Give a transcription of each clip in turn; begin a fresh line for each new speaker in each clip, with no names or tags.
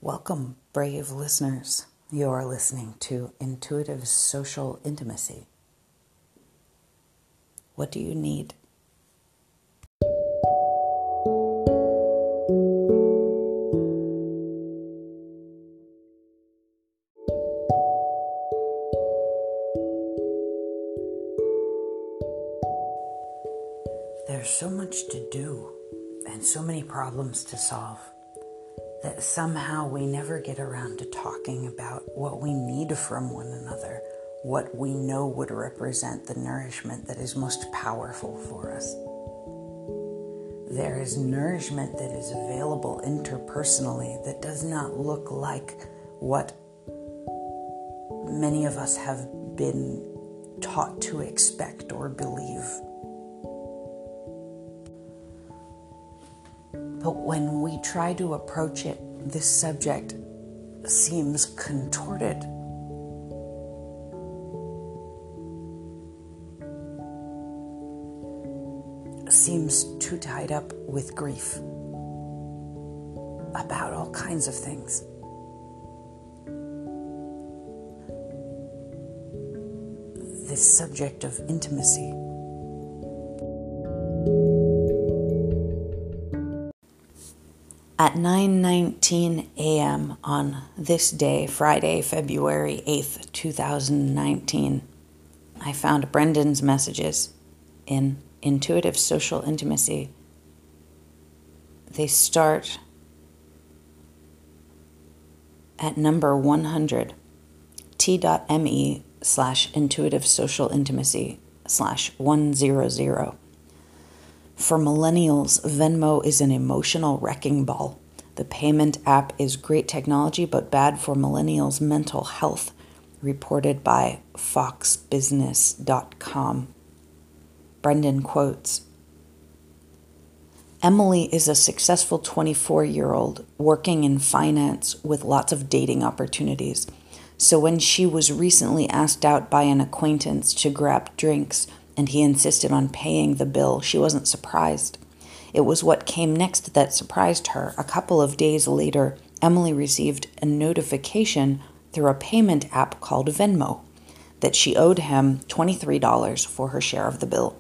Welcome, brave listeners. You are listening to Intuitive Social Intimacy. What do you need? There's so much to do and so many problems to solve that somehow we never get around to talking about what we need from one another, what we know would represent the nourishment that is most powerful for us. There is nourishment that is available interpersonally that does not look like what many of us have been taught to expect or believe. But when we try to approach it, this subject seems contorted. Seems too tied up with grief about all kinds of things. This subject of intimacy. At 9:19 a.m. on this day, Friday, February 8th, 2019, I found Brendan's messages in Intuitive Social Intimacy. They start at number 100, t.me/intuitive social intimacy /100. For millennials, Venmo is an emotional wrecking ball. The payment app is great technology, but bad for millennials' mental health, reported by foxbusiness.com. Brendan quotes, Emily is a successful 24-year-old working in finance with lots of dating opportunities. So when she was recently asked out by an acquaintance to grab drinks, and he insisted on paying the bill, she wasn't surprised. It was what came next that surprised her. A couple of days later, Emily received a notification through a payment app called Venmo that she owed him $23 for her share of the bill.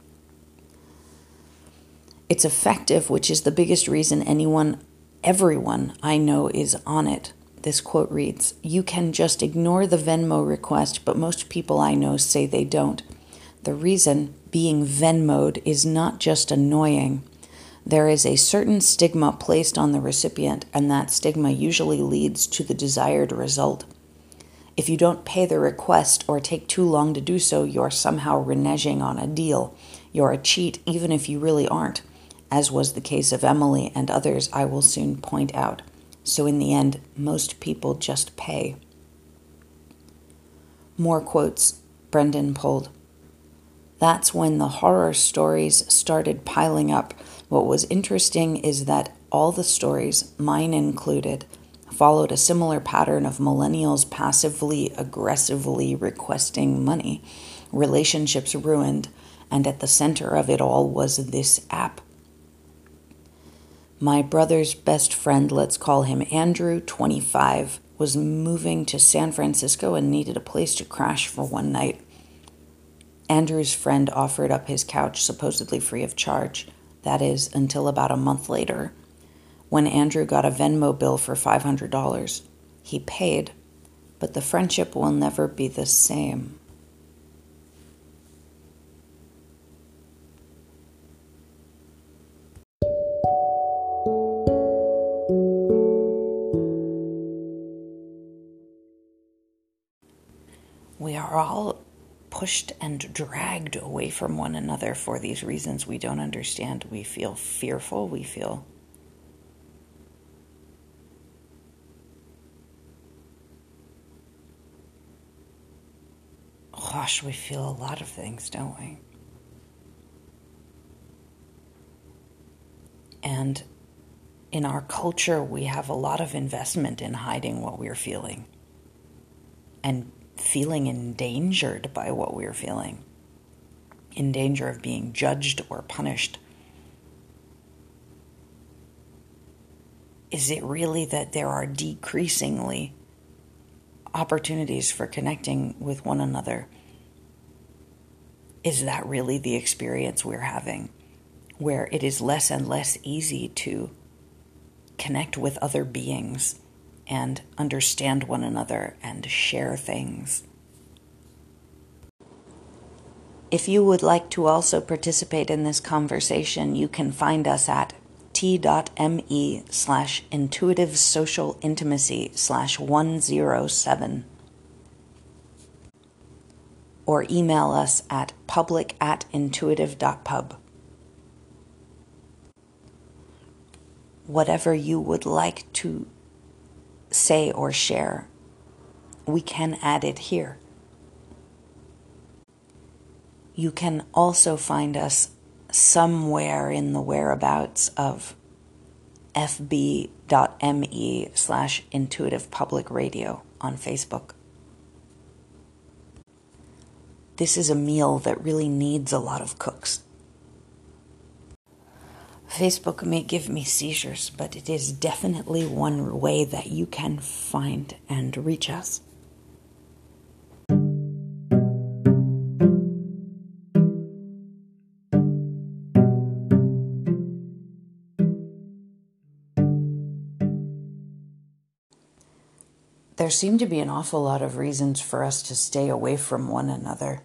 It's effective, which is the biggest reason everyone I know is on it. This quote reads, "You can just ignore the Venmo request, but most people I know say they don't. The reason being Venmo'd is not just annoying. There is a certain stigma placed on the recipient, and that stigma usually leads to the desired result. If you don't pay the request or take too long to do so, you're somehow reneging on a deal. You're a cheat even if you really aren't, as was the case of Emily and others I will soon point out. So in the end, most people just pay." More quotes Brendan pulled. That's when the horror stories started piling up. What was interesting is that all the stories, mine included, followed a similar pattern of millennials passively, aggressively requesting money, relationships ruined, and at the center of it all was this app. My brother's best friend, let's call him Andrew, 25, was moving to San Francisco and needed a place to crash for one night. Andrew's friend offered up his couch supposedly free of charge. That is, until about a month later, when Andrew got a Venmo bill for $500. He paid, but the friendship will never be the same. We are all pushed and dragged away from one another for these reasons we don't understand. We feel fearful. We feel we feel a lot of things, don't we? And in our culture, we have a lot of investment in hiding what we're feeling and feeling endangered by what we're feeling, in danger of being judged or punished. Is it really that there are decreasingly opportunities for connecting with one another? Is that really the experience we're having, where it is less and less easy to connect with other beings and understand one another and share things? If you would like to also participate in this conversation, you can find us at t.me/intuitive social intimacy/107 or email us at public@intuitive.pub. Whatever you would like to say or share, we can add it here. You can also find us somewhere in the whereabouts of fb.me/intuitive public radio on Facebook. This is a meal that really needs a lot of cooks. Facebook may give me seizures, but it is definitely one way that you can find and reach us. There seem to be an awful lot of reasons for us to stay away from one another.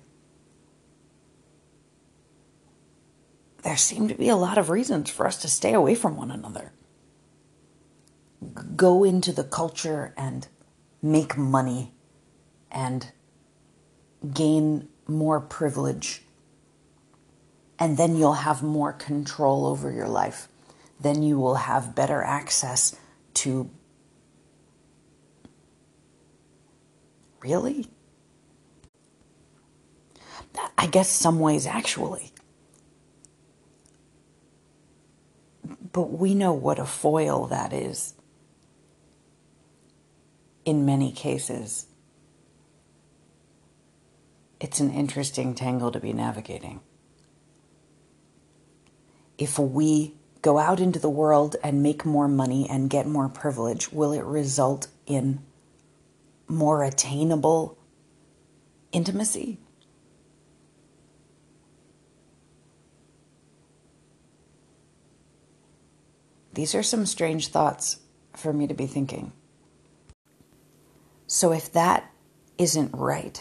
There seem to be a lot of reasons for us to stay away from one another. Go into the culture and make money and gain more privilege. And then you'll have more control over your life. Then you will have better access to... Really? I guess some ways actually. But we know what a foil that is in many cases. It's an interesting tangle to be navigating. If we go out into the world and make more money and get more privilege, will it result in more attainable intimacy? These are some strange thoughts for me to be thinking. So if that isn't right,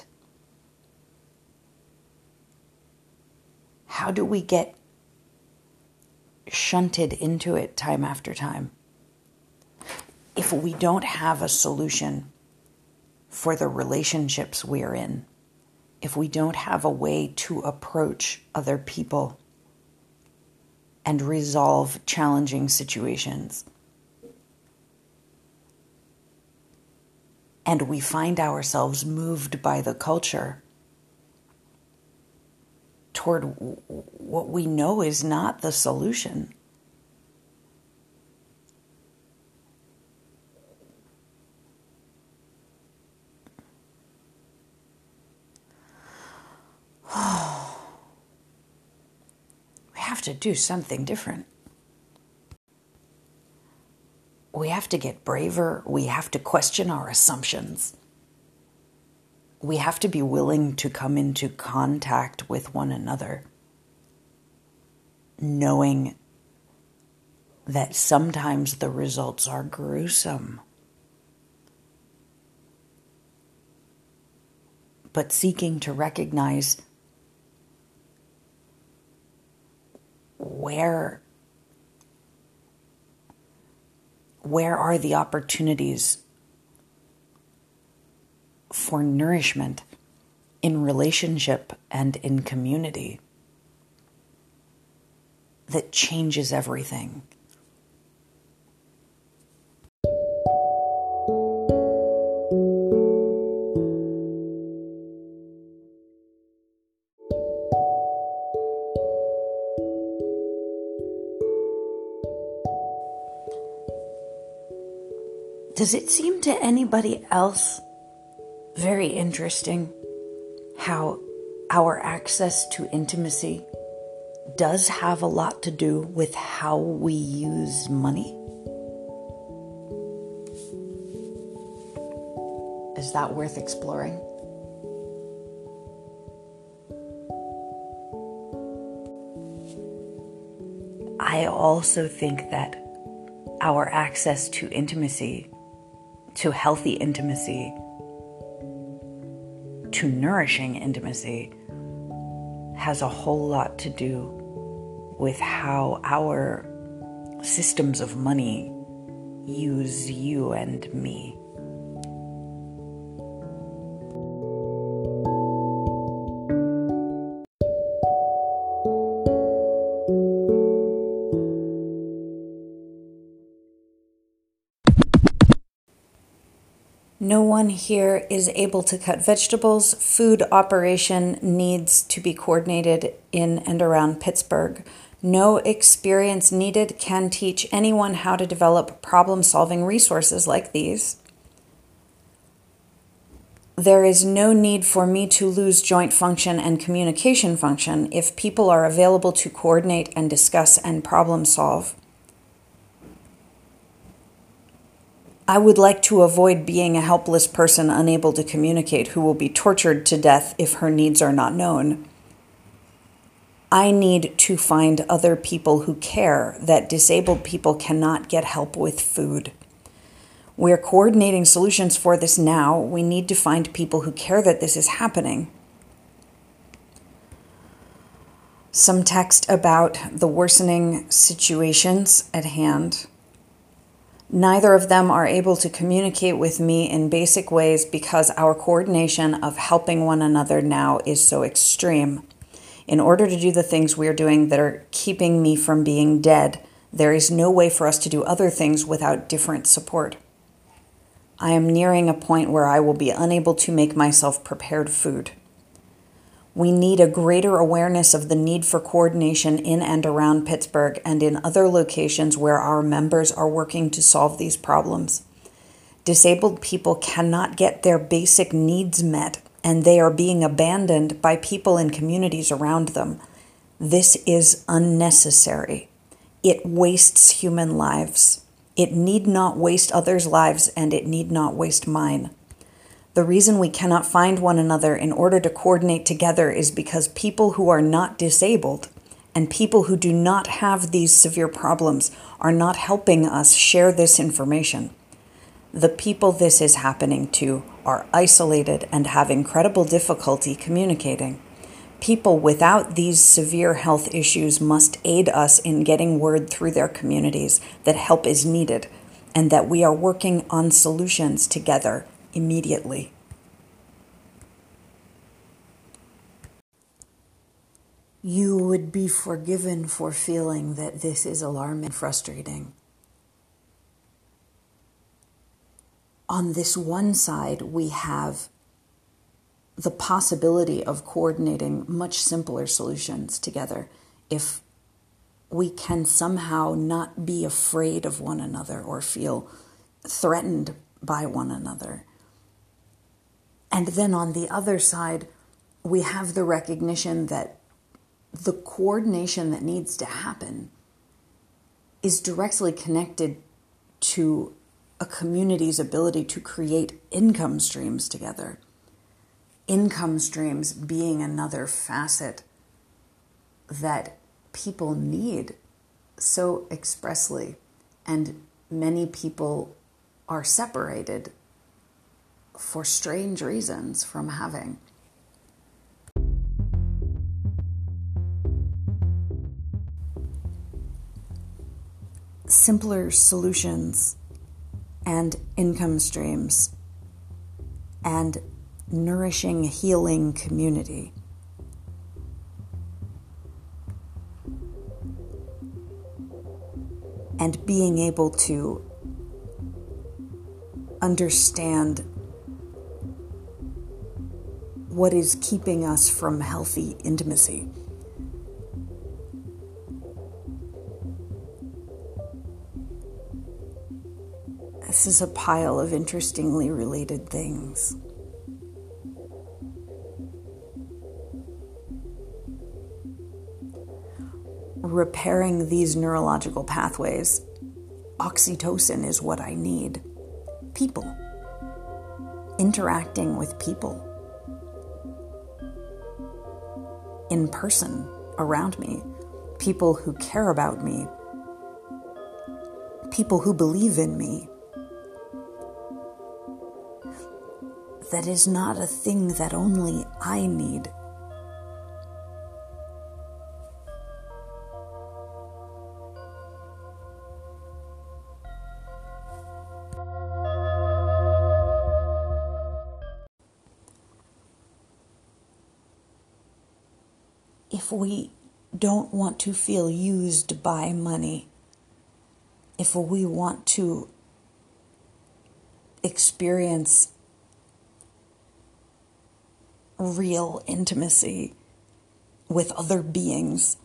how do we get shunted into it time after time? If we don't have a solution for the relationships we're in, if we don't have a way to approach other people and resolve challenging situations, and we find ourselves moved by the culture toward what we know is not the solution, we have to do something different. We have to get braver. We have to question our assumptions. We have to be willing to come into contact with one another, knowing that sometimes the results are gruesome, but seeking to recognize where are the opportunities for nourishment in relationship and in community that changes everything. Does it seem to anybody else very interesting how our access to intimacy does have a lot to do with how we use money? Is that worth exploring? I also think that our access to intimacy, to healthy intimacy, to nourishing intimacy, has a whole lot to do with how our systems of money use you and me. No one here is able to cut vegetables. Food operation needs to be coordinated in and around Pittsburgh. No experience needed can teach anyone how to develop problem-solving resources like these. There is no need for me to lose joint function and communication function if people are available to coordinate and discuss and problem solve. I would like to avoid being a helpless person unable to communicate who will be tortured to death if her needs are not known. I need to find other people who care that disabled people cannot get help with food. We're coordinating solutions for this now. We need to find people who care that this is happening. Some text about the worsening situations at hand. Neither of them are able to communicate with me in basic ways because our coordination of helping one another now is so extreme. In order to do the things we are doing that are keeping me from being dead, there is no way for us to do other things without different support. I am nearing a point where I will be unable to make myself prepared food. We need a greater awareness of the need for coordination in and around Pittsburgh and in other locations where our members are working to solve these problems. Disabled people cannot get their basic needs met, and they are being abandoned by people in communities around them. This is unnecessary. It wastes human lives. It need not waste others' lives, and it need not waste mine. The reason we cannot find one another in order to coordinate together is because people who are not disabled and people who do not have these severe problems are not helping us share this information. The people this is happening to are isolated and have incredible difficulty communicating. People without these severe health issues must aid us in getting word through their communities that help is needed and that we are working on solutions together immediately. You would be forgiven for feeling that this is alarming and frustrating. On this one side, we have the possibility of coordinating much simpler solutions together if we can somehow not be afraid of one another or feel threatened by one another. And then on the other side, we have the recognition that the coordination that needs to happen is directly connected to a community's ability to create income streams together. Income streams being another facet that people need so expressly, and many people are separated for strange reasons from having. Simpler solutions and income streams and nourishing, healing community. And being able to understand what is keeping us from healthy intimacy. This is a pile of interestingly related things. Repairing these neurological pathways, oxytocin is what I need. People. interacting with people in person around me, people who care about me, people who believe in me. That is not a thing that only I need. If we don't want to feel used by money, if we want to experience real intimacy with other beings,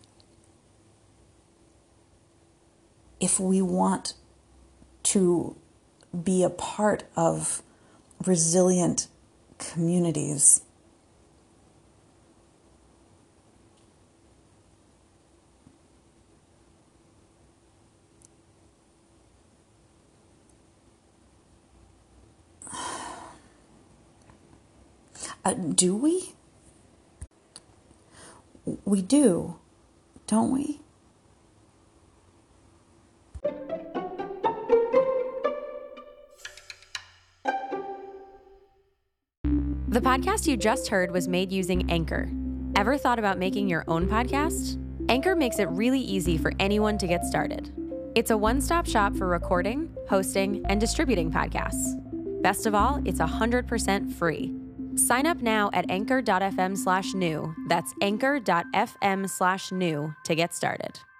if we want to be a part of resilient communities, do we? We do, don't we?
The podcast you just heard was made using Anchor. Ever thought about making your own podcast? Anchor makes it really easy for anyone to get started. It's a one-stop shop for recording, hosting, and distributing podcasts. Best of all, it's 100% free. Sign up now at anchor.fm/new. That's anchor.fm/new to get started.